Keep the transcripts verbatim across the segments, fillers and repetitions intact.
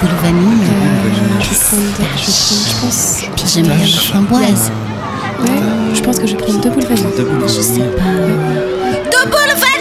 boule vanille. Euh, je vais prendre, je vais prendre, je pense. Puis j'aime bien la framboise. Ouais, je pense que je vais prendre deux boules vanille. Deux boules Je sais vanille. pas. Deux boules vanille.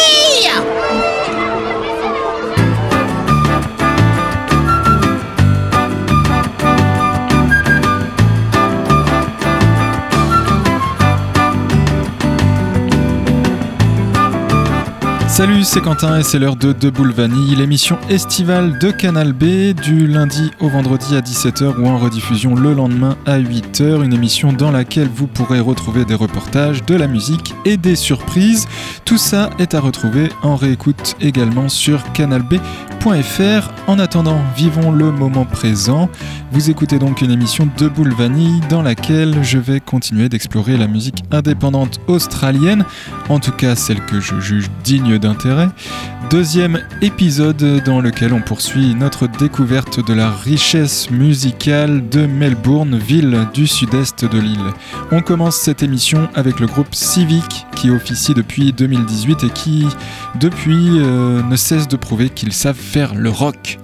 Salut, c'est Quentin et c'est l'heure de Deux Boules Vanille, l'émission estivale de Canal B, du lundi au vendredi à dix-sept heures ou en rediffusion le lendemain à huit heures. Une émission dans laquelle vous pourrez retrouver des reportages, de la musique et des surprises. Tout ça est à retrouver en réécoute également sur canal b point f r. En attendant, vivons le moment présent. Vous écoutez donc une émission Deux Boules Vanille dans laquelle je vais continuer d'explorer la musique indépendante australienne, en tout cas celle que je juge digne d'intérêt. Deuxième épisode dans lequel on poursuit notre découverte de la richesse musicale de Melbourne, ville du sud-est de l'île. On commence cette émission avec le groupe Civic qui officie depuis deux mille dix-huit et qui, depuis, euh, ne cesse de prouver qu'ils savent faire le rock.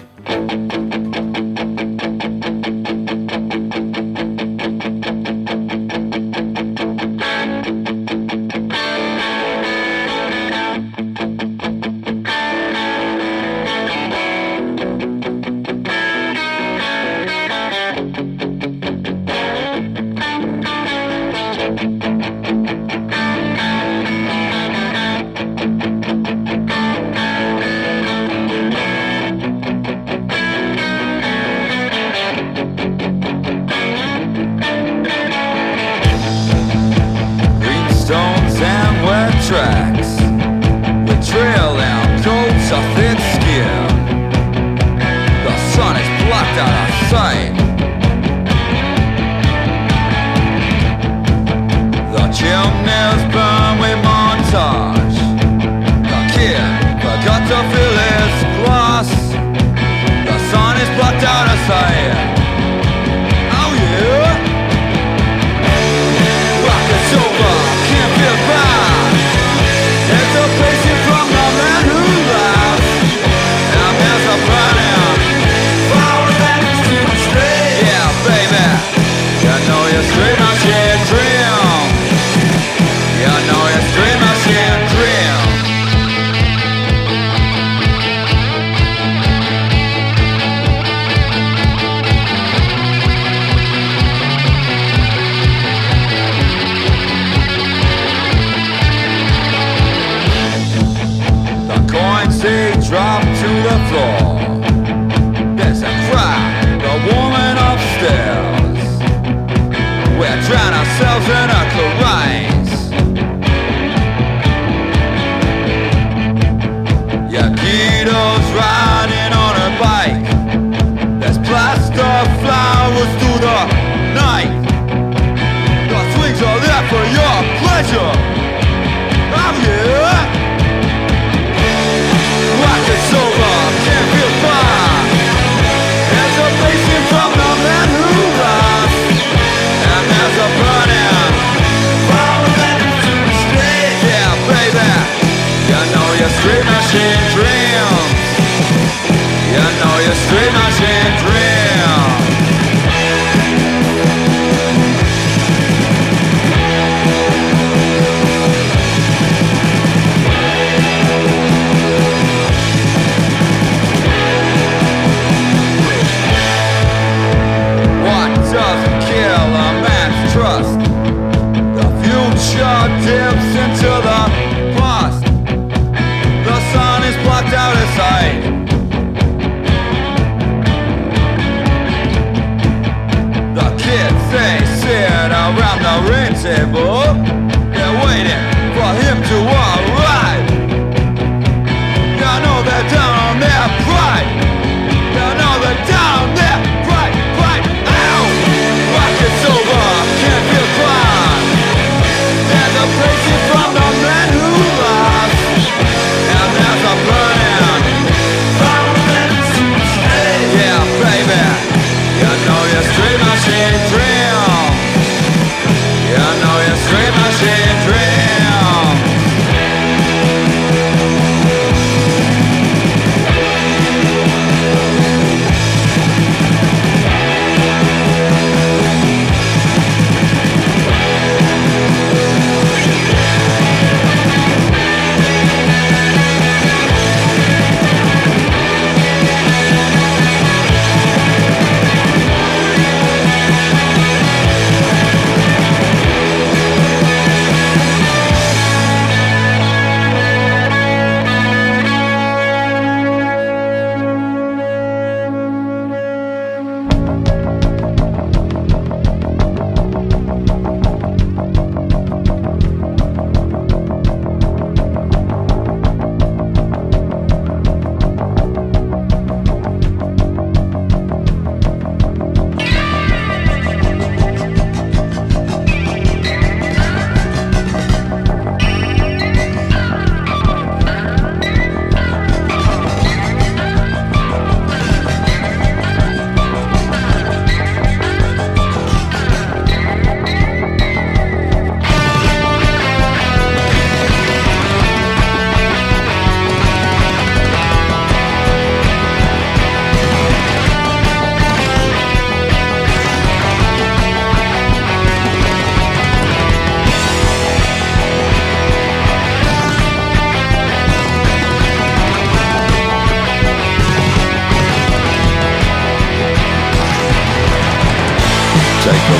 Street machine dream. You know you're street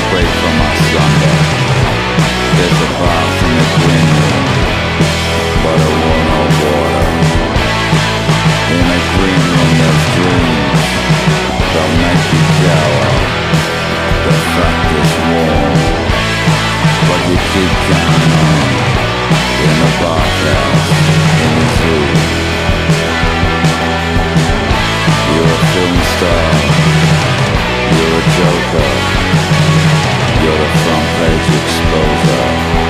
pray for my slumber. There's a bath in the green room, but I want no water. In a green room there's dreams that make you cower. The fact is warm, but you keep counting on. In the bathhouse, in the zoo. You're a film star, you're a joker, you're a front page exposer.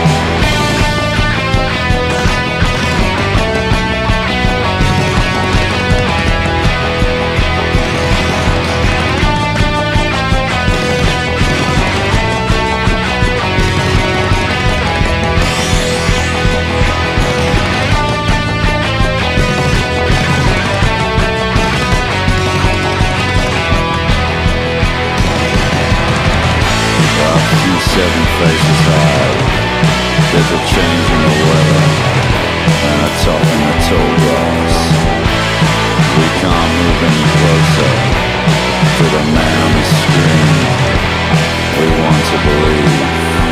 Seven faces high. There's a change in the weather and a top in the tall grass. We can't move any closer to the man on the screen. We want to believe.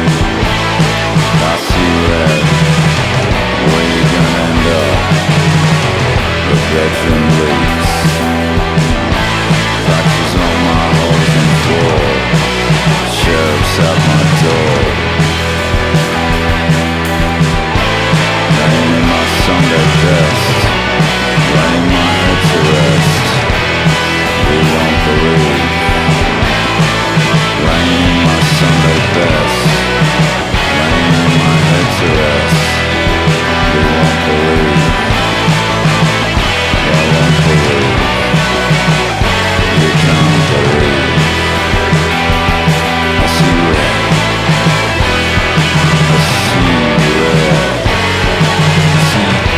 I see red. Where you gonna end up? The bedroom leaks. Patches on my holes and floor. Sheriff's at my door. Laying in my Sunday best, laying my head to rest. We won't believe. Laying in my Sunday best, laying in my head to rest. We won't believe. I won't believe. You can't believe. I see red. I see red. I see.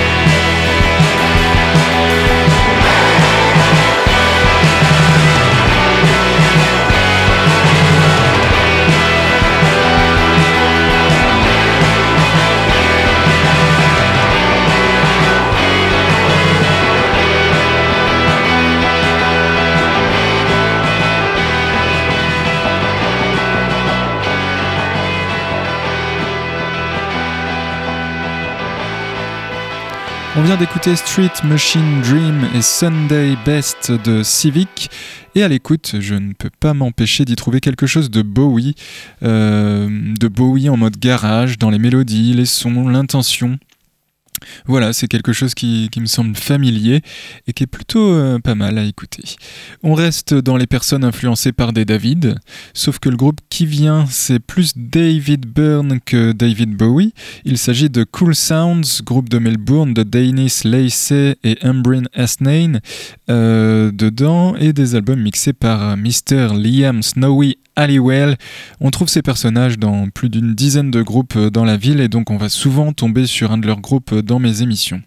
On vient d'écouter Street Machine Dream et Sunday Best de Civic. Et à l'écoute, je ne peux pas m'empêcher d'y trouver quelque chose de Bowie, euh, de Bowie en mode garage, dans les mélodies, les sons, l'intention. Voilà, c'est quelque chose qui, qui me semble familier et qui est plutôt euh, pas mal à écouter. On reste dans les personnes influencées par des David, sauf que le groupe qui vient, c'est plus David Byrne que David Bowie. Il s'agit de Cool Sounds, groupe de Melbourne de Dennis Lacey et Umbreen Asnane euh, dedans, et des albums mixés par mister Liam Snowy Halliwell. On trouve ces personnages dans plus d'une dizaine de groupes dans la ville et donc on va souvent tomber sur un de leurs groupes dans mes émissions.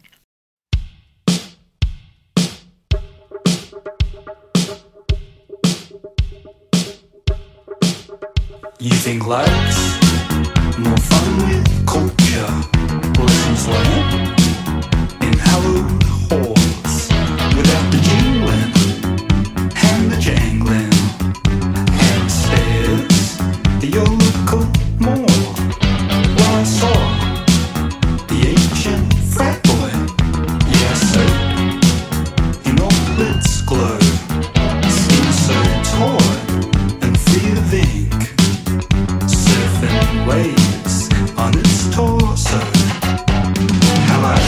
You think life's more fun with culture, lessons learned in hallowed halls, without the jingling and the jangling. Stairs, your local mall. Well, I saw the ancient frat boy, yeah, so in all its glow, skin so taut and free of ink, surfing waves on its torso. How I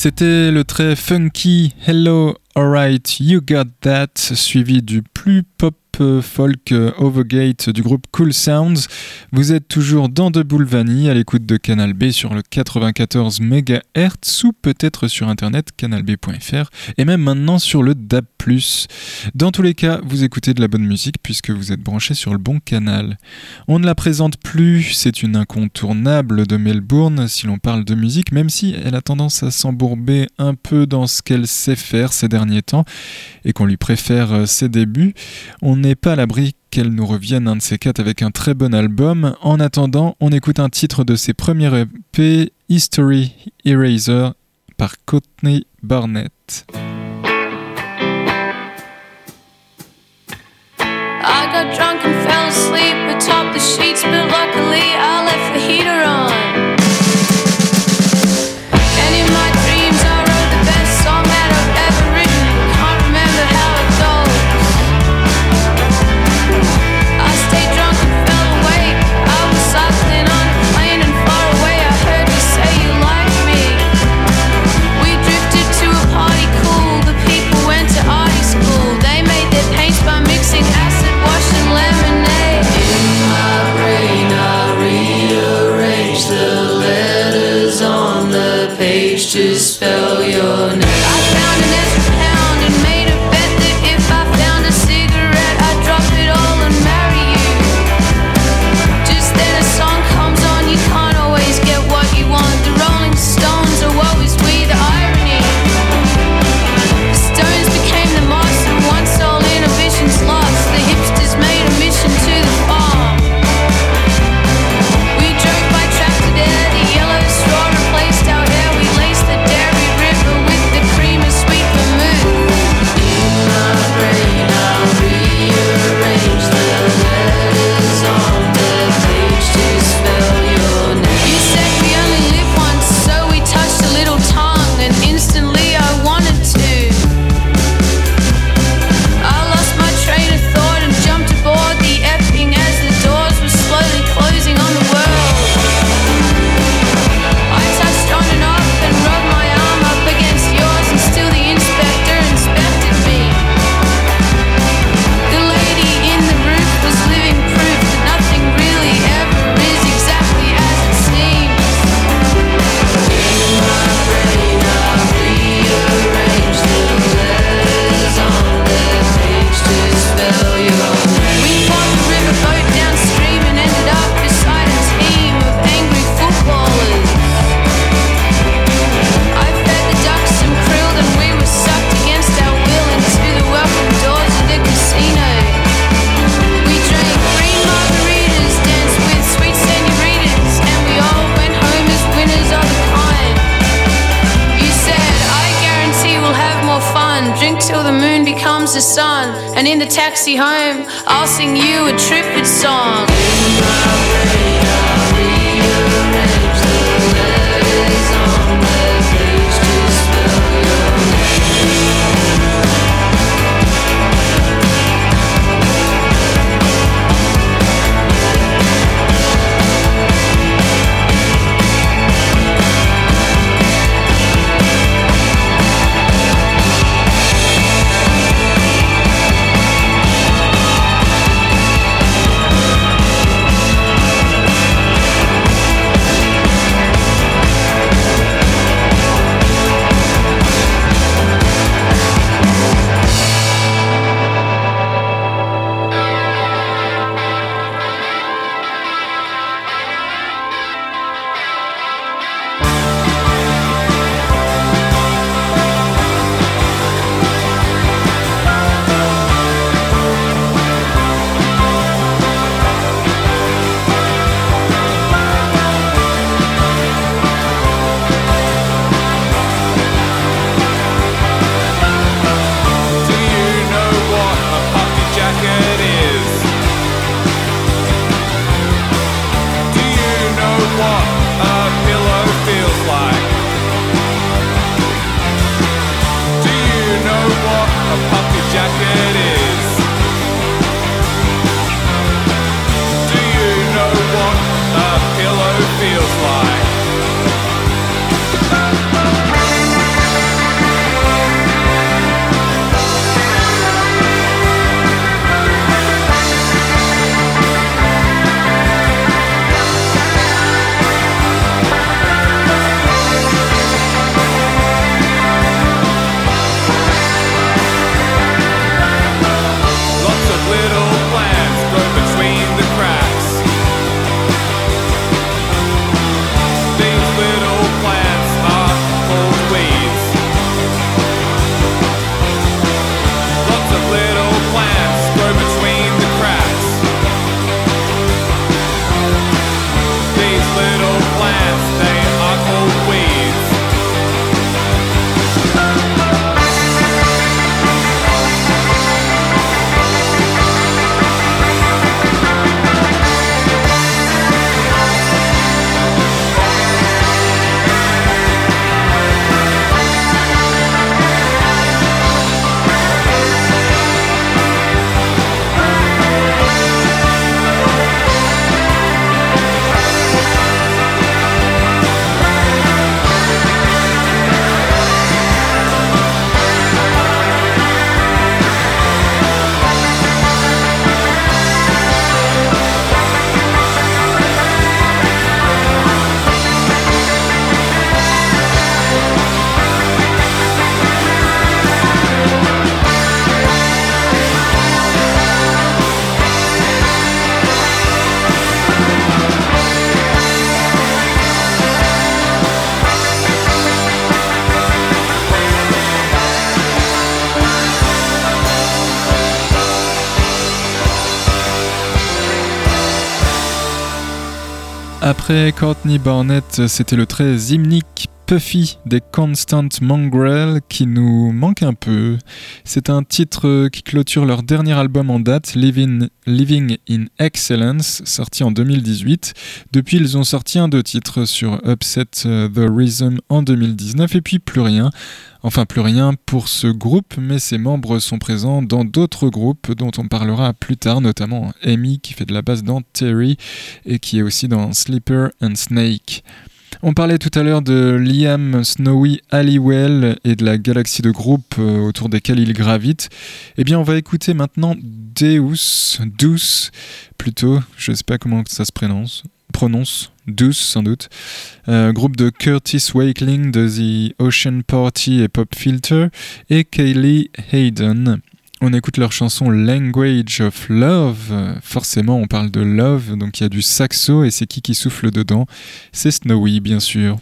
C'était le très funky Hello, Alright, You Got That, suivi du plus pop folk Overgate du groupe Cool Sounds. Vous êtes toujours dans De Boulevanie à l'écoute de Canal B sur le quatre-vingt-quatorze mégahertz ou peut-être sur internet canal b point f r et même maintenant sur le D A B plus. Dans tous les cas, vous écoutez de la bonne musique puisque vous êtes branché sur le bon canal. On ne la présente plus, c'est une incontournable de Melbourne si l'on parle de musique, même si elle a tendance à s'embourber un peu dans ce qu'elle sait faire ces derniers temps et qu'on lui préfère ses débuts. On n'est pas à l'abri qu'elle nous revienne un de ces quatre avec un très bon album. En attendant, on écoute un titre de ses premiers E P, History Eraser, par Courtney Barnett. I got drunk and fell asleep atop the sheets, but luckily I left the heater on. And in my dreams I wrote the best song that I've ever written. Can't remember how it goes. I stayed drunk and fell awake. I was cycling on a plane and far away I heard you say you like me. We drifted to a party cool. The people went to arty school. They made their paints by mixing acid wash and lemonade. In my brain I rearrange the letters on the page to spell your name. I found an extra pound and made a bet that if I found a cigarette I'd drop it all and marry you. Just then a song comes on, you can't always get what you want. The Rolling Stones, or woe is we, the irony. The Stones became the moss and once all inhibitions lost, the hipsters made a mission to the farm. We drove by tractor there, the yellow straw replaced our hair. We laced the dairy river with the cream of sweet vermouth. In my brain I rearrange the letters on the page to spell your name. You said we only live once, so we touched a little tongue, and instantly I wanted to. I lost my train of thought and jumped aboard the Epping as the doors were slowly closing on the world. I touched on and off and rubbed my arm up against yours, and still the inspector inspected me. The lady in the roof was living proof that nothing really ever is exactly as it seems. In my brain I rearrange the letters on the page to spell your name. We fought the riverboat downstream and ended up beside a team of angry footballers. I fed the ducks some krill and we were sucked against our will into the welcome doors of the casino. We drank green margaritas, danced with sweet senoritas, and we all went home as winners of a kind. You said, I guarantee we'll have more fun. Drink till the moon becomes the sun, and in the taxi home I'll sing you a Triffid song. In my brain I rearrange the letters on the page to spell your name. Après Courtney Barnett, c'était le très hymnique Puffy des Constant Mongrel qui nous manque un peu. C'est un titre qui clôture leur dernier album en date, Living, Living in Excellence, sorti en deux mille dix-huit. Depuis, ils ont sorti un deux titres sur Upset the Rhythm en deux mille dix-neuf et puis plus rien. Enfin, plus rien pour ce groupe, mais ses membres sont présents dans d'autres groupes dont on parlera plus tard, notamment Amy qui fait de la basse dans Terry et qui est aussi dans Slipper and Snake. On parlait tout à l'heure de Liam Snowy Halliwell et de la galaxie de groupes autour desquels il gravite. Eh bien, on va écouter maintenant Deus, Deus, plutôt, je ne sais pas comment ça se prononce, prononce, Deus sans doute, euh, groupe de Curtis Wakeling de The Ocean Party et Pop Filter et Kaylee Hayden. On écoute leur chanson Language of Love. Forcément, on parle de love, donc il y a du saxo et c'est qui qui souffle dedans? C'est Snowy, bien sûr.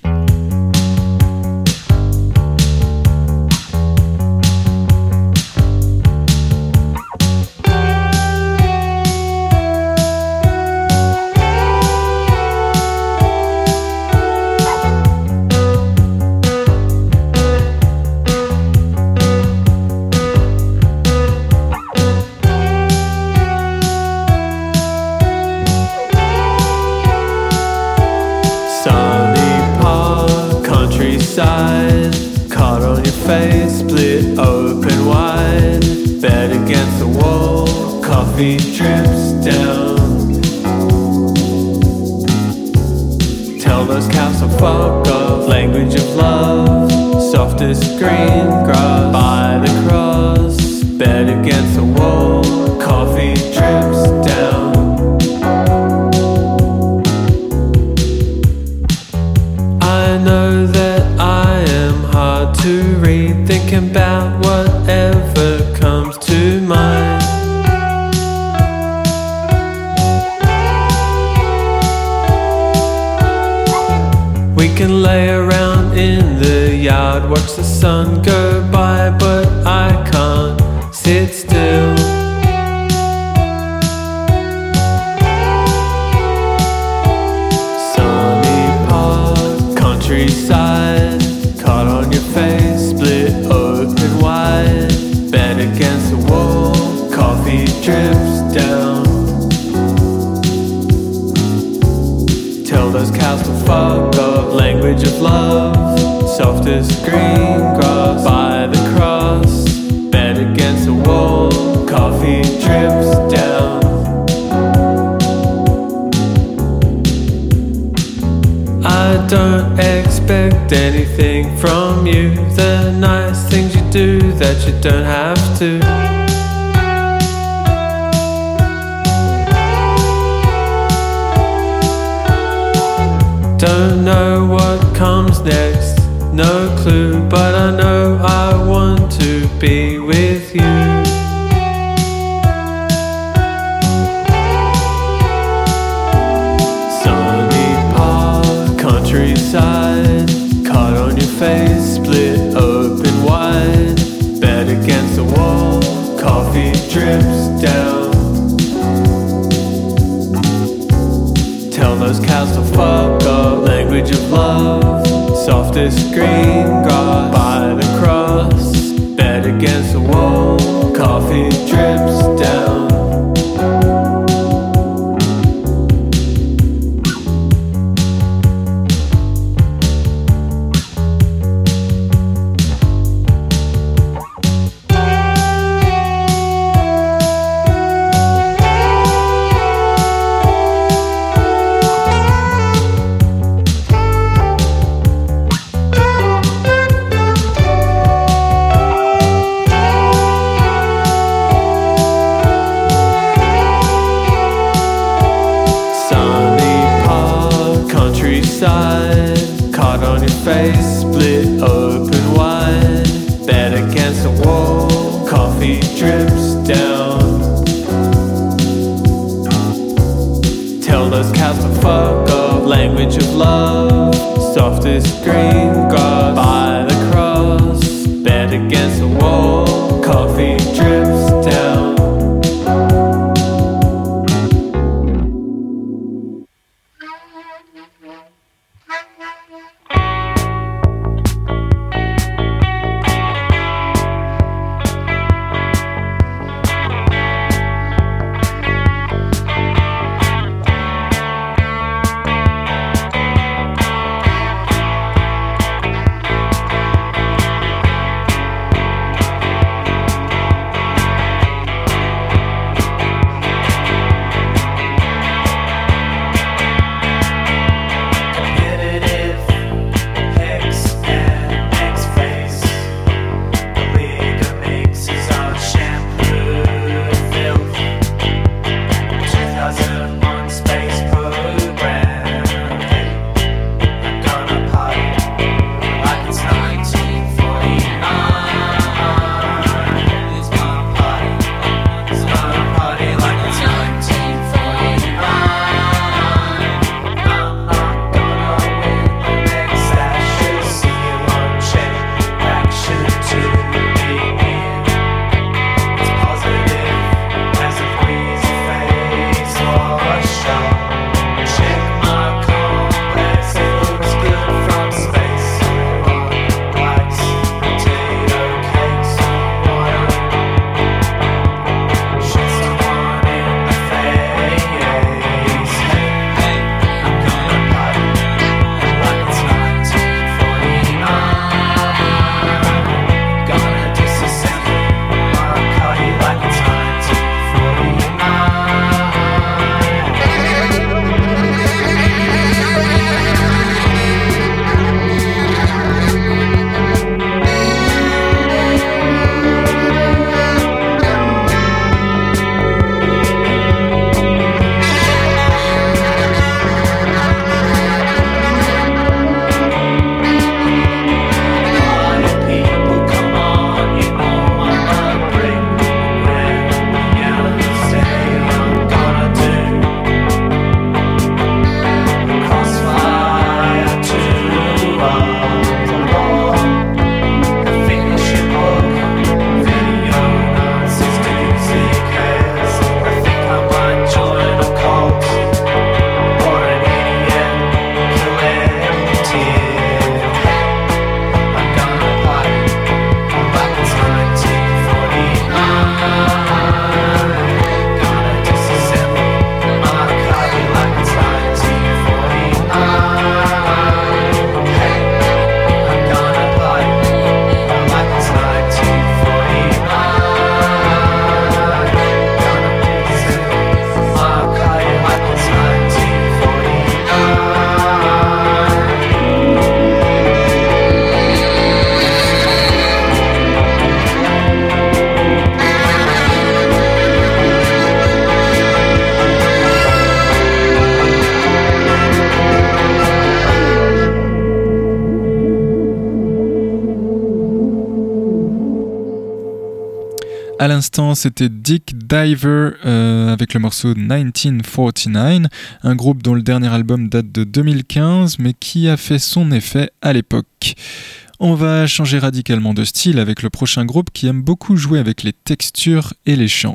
Caught on your face, split open wide, bed against the wall, coffee drips down. Tell those cows to fuck off, language of love, softest green grass by the cross, bed against the wall, coffee drips down. I know that I am hard to read, thinking about whatever comes to mind. We can lay around in the yard, watch the sun go by, but I can't sit still. Countryside, caught on your face, split open wide, bed against the wall, coffee drips down. Tell those cows to fuck off, language of love, softest green grass by the cross, bed against the wall, coffee drips down. I don't expect anything from you, the nice things you do that you don't have to. Don't know what comes next, no clue, but I know I want to be with you. Countryside, caught on your face, split open wide, bed against the wall, coffee drips down. Tell those cows to fuck off, language of love, softest green grass by the cross, bed against the wall, coffee drips down. Caught on your face, split open wide, bed against the wall, coffee drips down. Tell those cows to fuck off, language of love, softest green grass by the cross, bed against the wall, coffee drips down. À l'instant, c'était Dick Diver euh, avec le morceau dix-neuf quarante-neuf, un groupe dont le dernier album date de deux mille quinze, mais qui a fait son effet à l'époque. On va changer radicalement de style avec le prochain groupe qui aime beaucoup jouer avec les textures et les chants.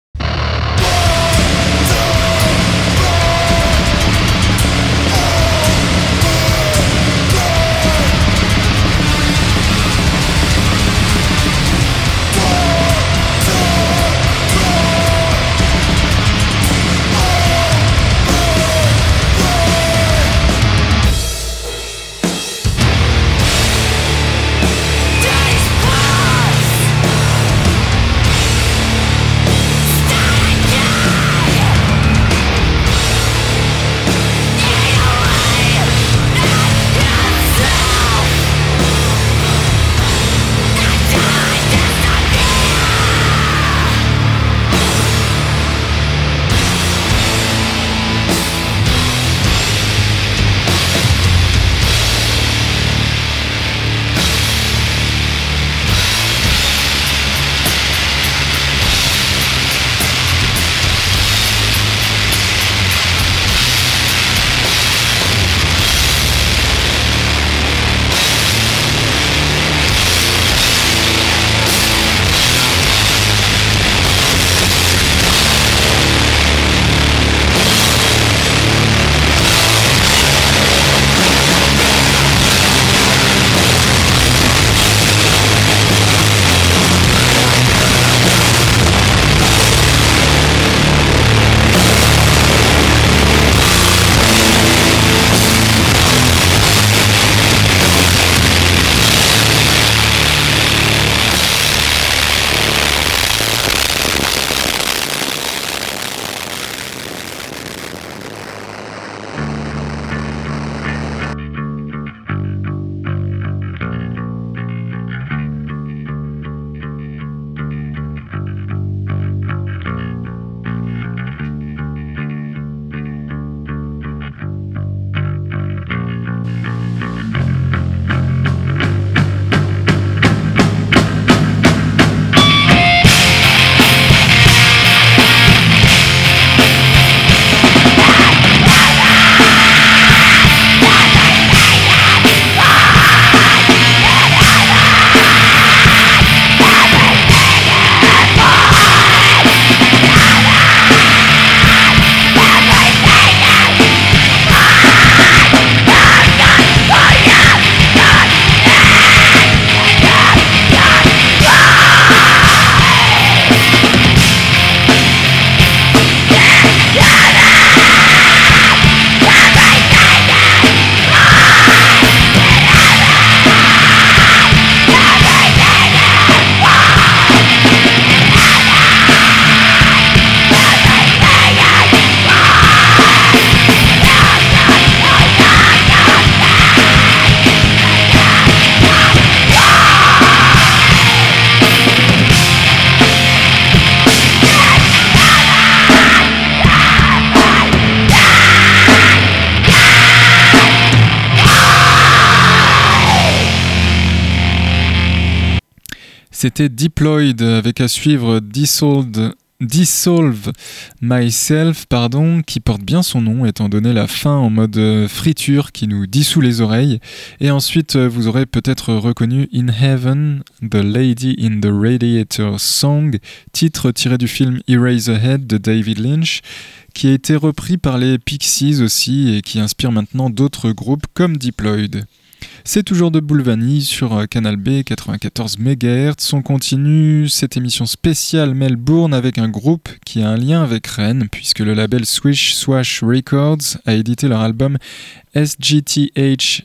C'était Deployed avec à suivre Dissolved, Dissolve Myself, pardon, qui porte bien son nom étant donné la fin en mode friture qui nous dissout les oreilles. Et ensuite, vous aurez peut-être reconnu In Heaven, The Lady in the Radiator Song, titre tiré du film Eraserhead de David Lynch, qui a été repris par les Pixies aussi et qui inspire maintenant d'autres groupes comme Deployed. C'est toujours de Boule Vanille sur Canal B quatre-vingt-quatorze mégahertz. On continue cette émission spéciale Melbourne avec un groupe qui a un lien avec Rennes puisque le label Swish Swash Records a édité leur album S G T H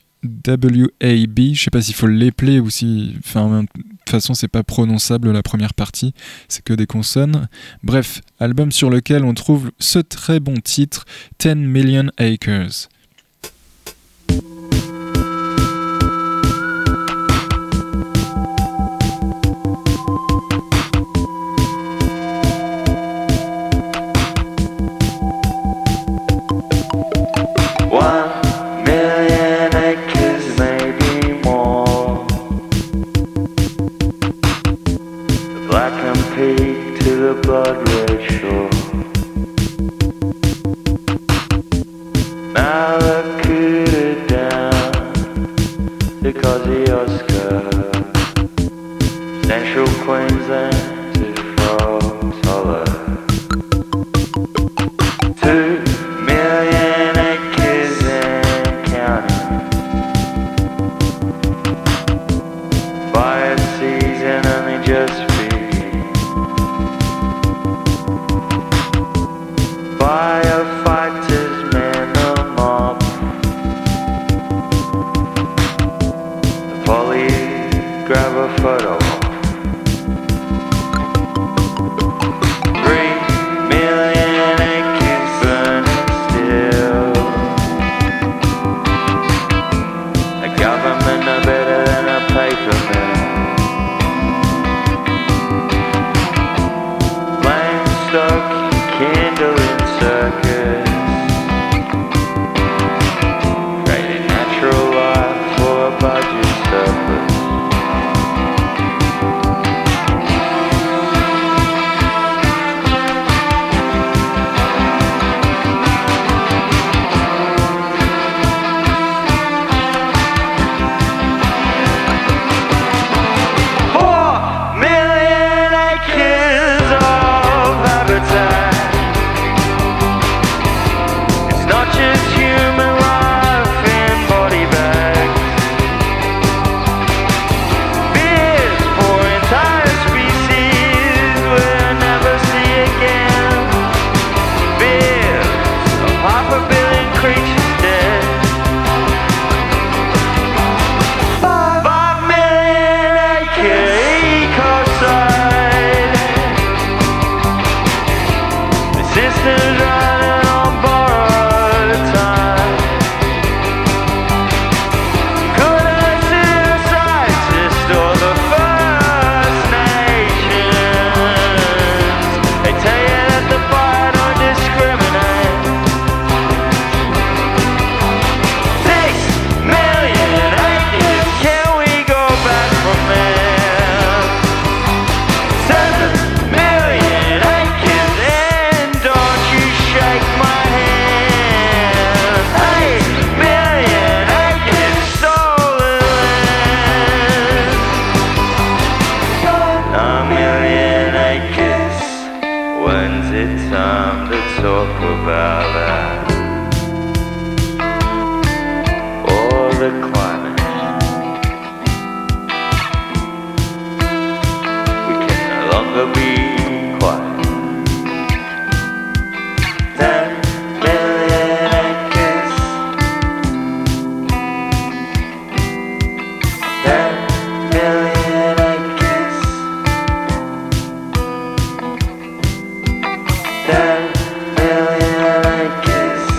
W A B. Je sais pas s'il faut l'épeler ou si... Enfin, de toute façon, c'est pas prononçable la première partie, c'est que des consonnes. Bref, album sur lequel on trouve ce très bon titre, ten million acres. Black and peace. kindling circus, creating natural life for a budget surplus. Ten million acres.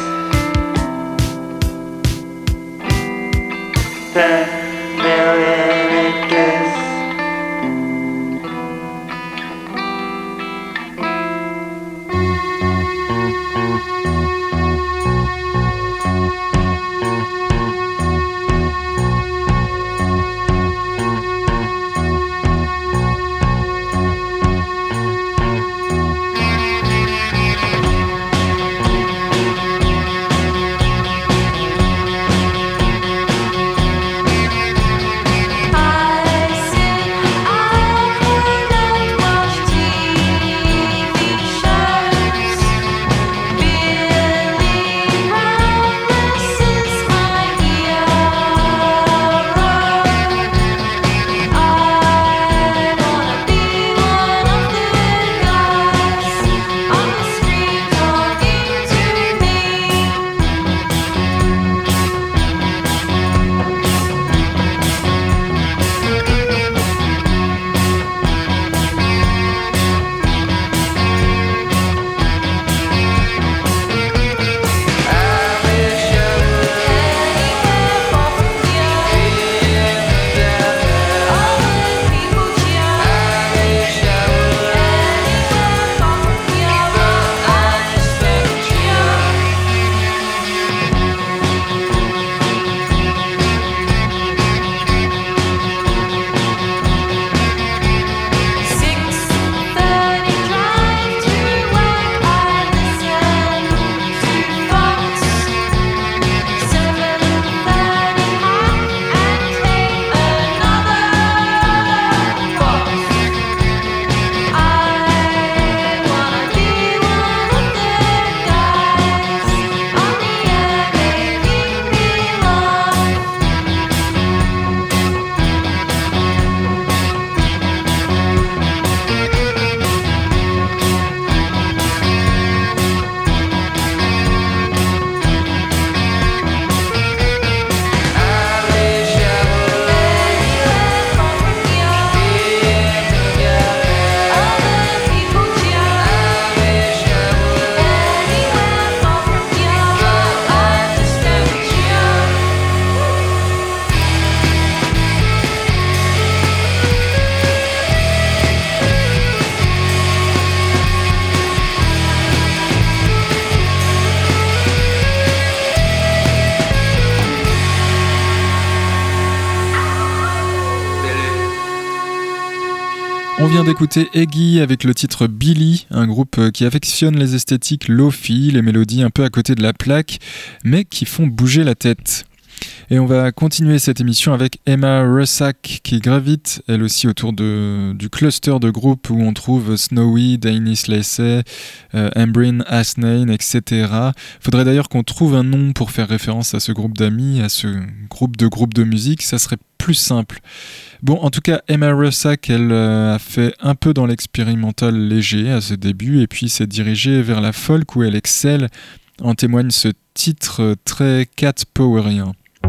On vient d'écouter Eggy avec le titre Billy, un groupe qui affectionne les esthétiques lo-fi, les mélodies un peu à côté de la plaque, mais qui font bouger la tête. Et on va continuer cette émission avec Emma Russack qui gravite elle aussi autour de, du cluster de groupes où on trouve Snowy, Dainis Lacey, euh, Embrin Asnane, et cetera. Faudrait d'ailleurs qu'on trouve un nom pour faire référence à ce groupe d'amis, à ce groupe de groupes de musique, ça serait plus simple. Bon, en tout cas, Emma Russack, elle euh, a fait un peu dans l'expérimental léger à ses débuts et puis s'est dirigée vers la folk où elle excelle. En témoigne ce titre très cat powerien.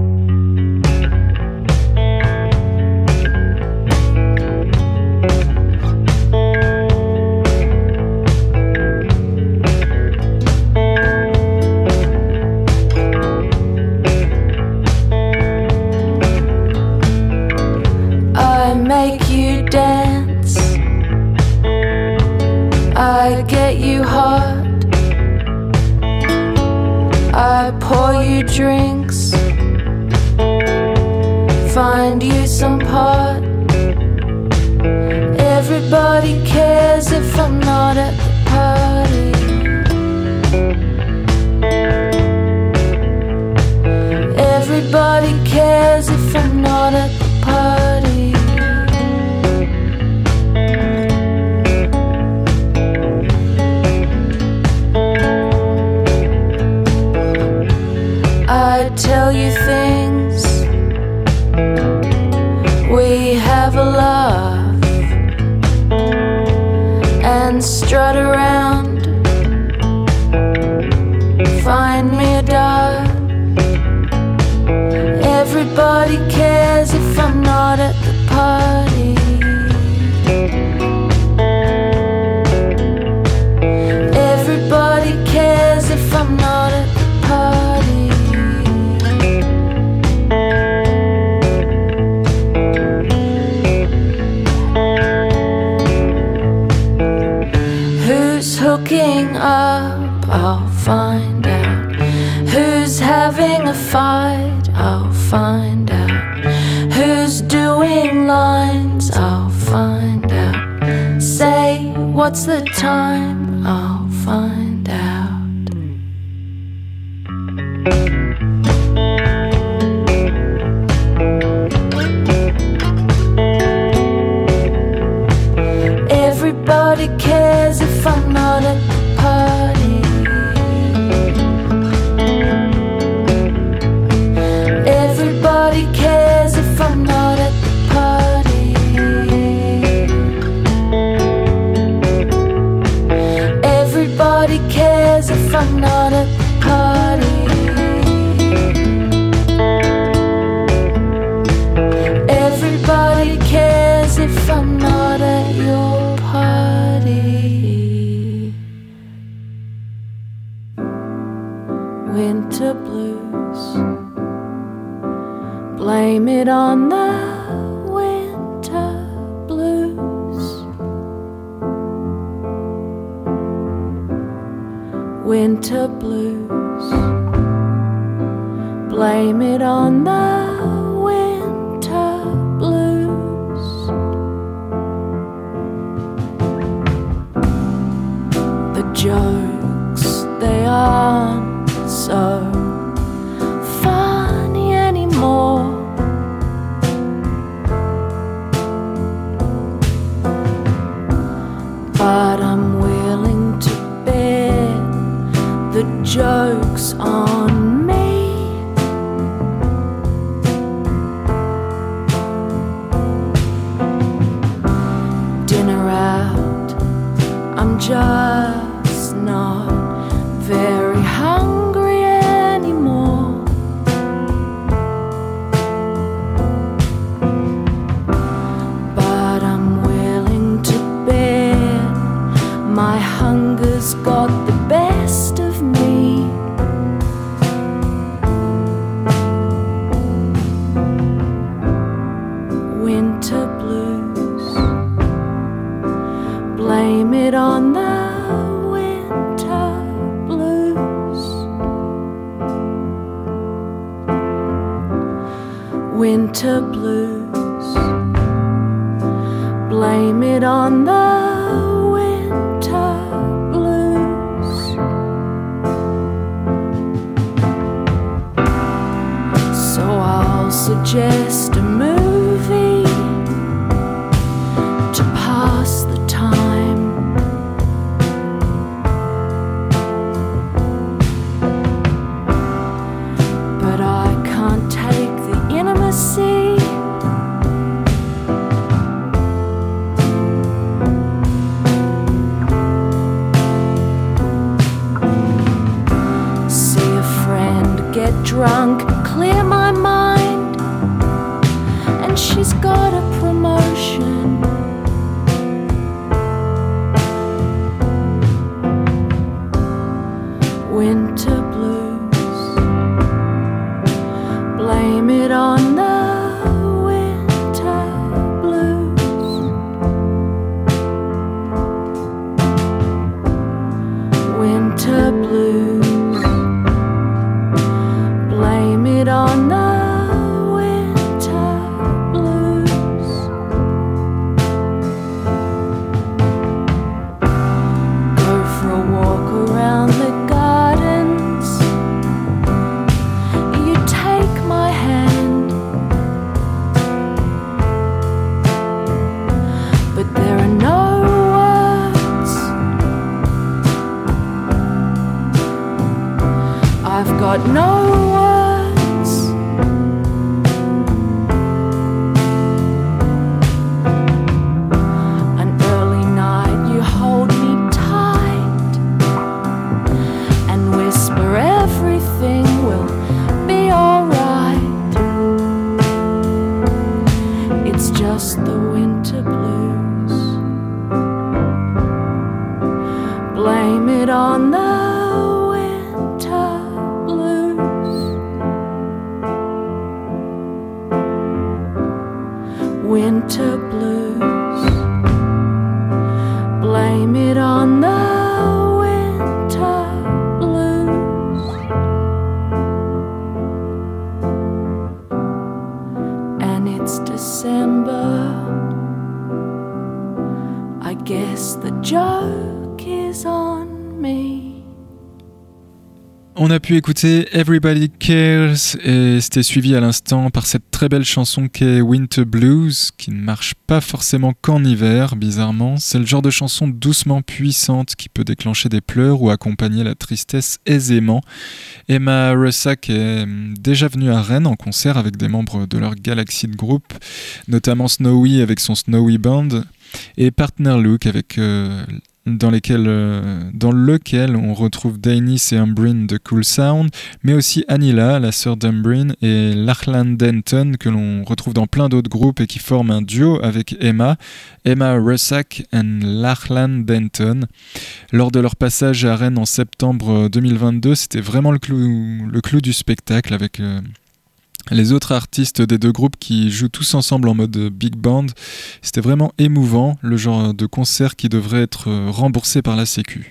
Make you dance, I get you hot, I pour you drinks, find you some pot. Everybody cares if I'm not at the party. Everybody cares if I'm not at the party. I tell you things, we have a laugh and strut around, find me a dog. Everybody cares if I'm not at the party. Everybody cares if I'm not at the party. Who's hooking up? I'll find out. Who's having a fight? I'll find out. Who's doing lines? I'll find out. Say, what's the time? I'll find out. Everybody cares if I'm not at the party. Everybody cares if I'm not at the party. Everybody cares if I'm not at the party. Everybody cares if I'm not at your party. Winter blues, blame it on the winter blues. Winter blues, blame it on the winter blues. The jokes, they aren't so funny anymore. But I'm willing to bear the jokes on me. Dinner out, I'm just not very hungry anymore. But I'm willing to bear, my hunger's got the best of me. Winter blues, blame it on the winter blues. Winter blues, blame it on the winter blues. So I'll suggest a movie to pass the time. But I can't take the intimacy. Drunk, clear my mind, and she's got a promotion. Winter blues, blame it on the winter blues. Winter blues, blame it on the winter blues. Go for a walk around the gardens. You take my hand, but there are no words. I've got no on the winter blues. Winter blues, blame it on the winter blues. And it's December, I guess the joke is on. On a pu écouter Everybody Cares et c'était suivi à l'instant par cette très belle chanson qu'est Winter Blues, qui ne marche pas forcément qu'en hiver, bizarrement. C'est le genre de chanson doucement puissante qui peut déclencher des pleurs ou accompagner la tristesse aisément. Emma Russack est déjà venue à Rennes en concert avec des membres de leur galaxie de groupe, notamment Snowy avec son Snowy Band et Partner Look avec... Euh, Dans, lesquels, euh, dans lequel on retrouve Dainis et Umbreen de Cool Sound, mais aussi Anila, la sœur d'Umbreen, et Lachlan Denton, que l'on retrouve dans plein d'autres groupes et qui forment un duo avec Emma, Emma Russack et Lachlan Denton. Lors de leur passage à Rennes en septembre deux mille vingt-deux, c'était vraiment le clou, le clou du spectacle avec... Euh, les autres artistes des deux groupes qui jouent tous ensemble en mode big band. C'était vraiment émouvant, le genre de concert qui devrait être remboursé par la Sécu.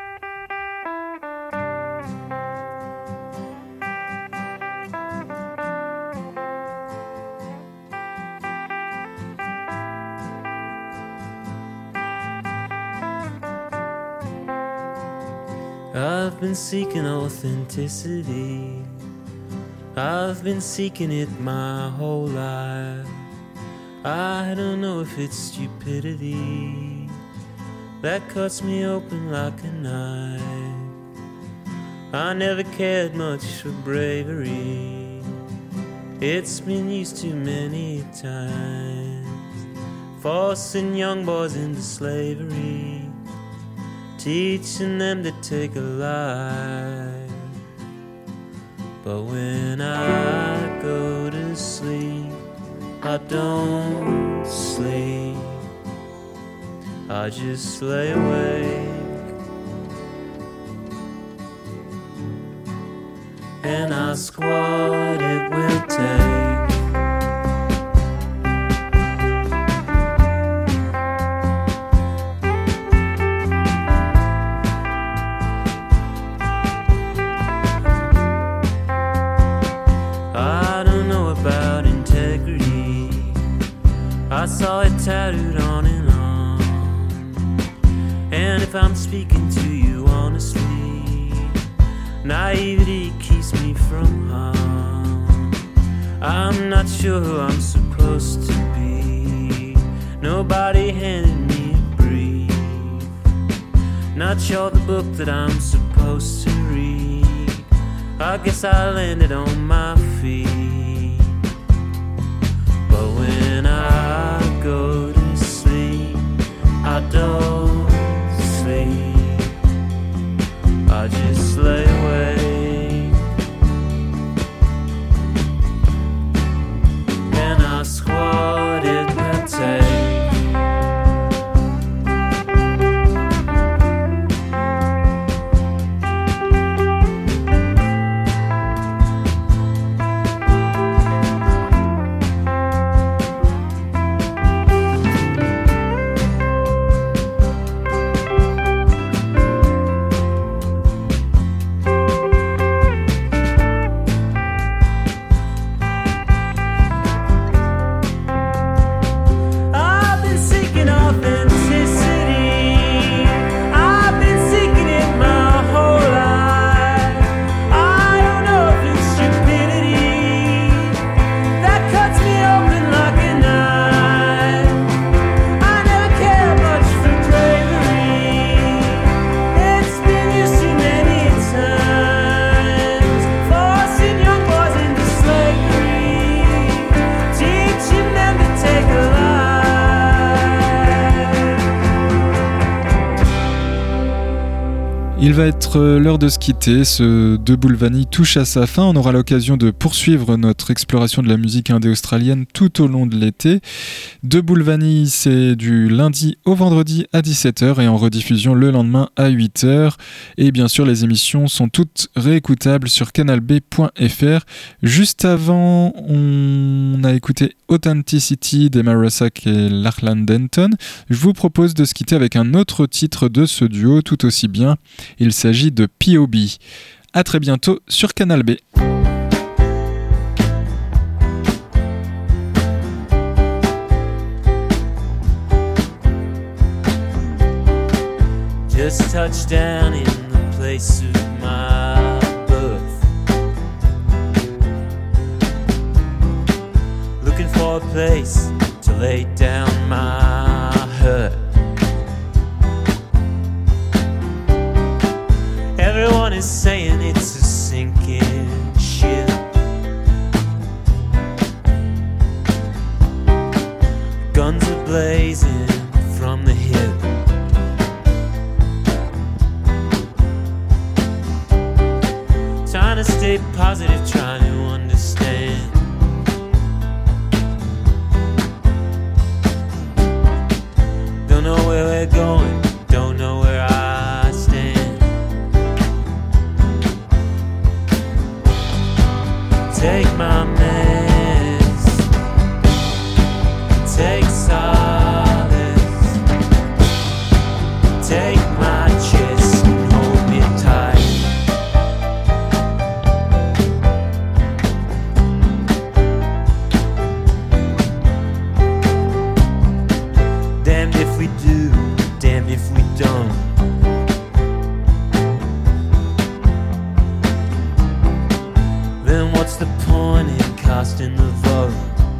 I've been seeking authenticity. I've been seeking it my whole life. I don't know if it's stupidity that cuts me open like a knife. I never cared much for bravery. It's been used too many times, forcing young boys into slavery, teaching them to take a life. But when I go to sleep, I don't sleep, I just lay awake and ask what it will take. I saw it tattooed on and on. I'm speaking to you honestly. Naivety keeps me from harm. I'm not sure who I'm supposed to be. Nobody handed me a brief. Not sure the book that I'm supposed to read. I guess I landed on my feet. But when I go to sleep, I don't sleep. I just lay awake and ask what it will take. Il va être l'heure de se quitter, ce De Bulvani touche à sa fin. On aura l'occasion de poursuivre notre exploration de la musique indé-australienne tout au long de l'été. De Bulvani, c'est du lundi au vendredi à dix-sept heures et en rediffusion le lendemain à huit heures. Et bien sûr, les émissions sont toutes réécoutables sur canal b point f r. Juste avant, on a écouté Authenticity d'Emma Russack et Lachlan Denton. Je vous propose de se quitter avec un autre titre de ce duo tout aussi bien. Il s'agit de P O B. À très bientôt sur Canal B. Just touched down in the place of my birth. Looking for a place to lay down my hurt. Everyone is saying it's a sinking ship. Guns are blazing from the hip. Trying to stay positive, trying to understand. Don't know where we're going, don't know where I stand. Take my mess, take solace, take my chest and hold me tight. Damned if we do, damned if we don't. Then what's the point in casting the vote?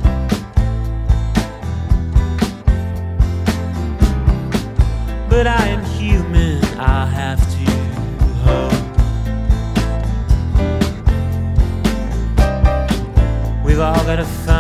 But I am human, I have to hope. We've all gotta find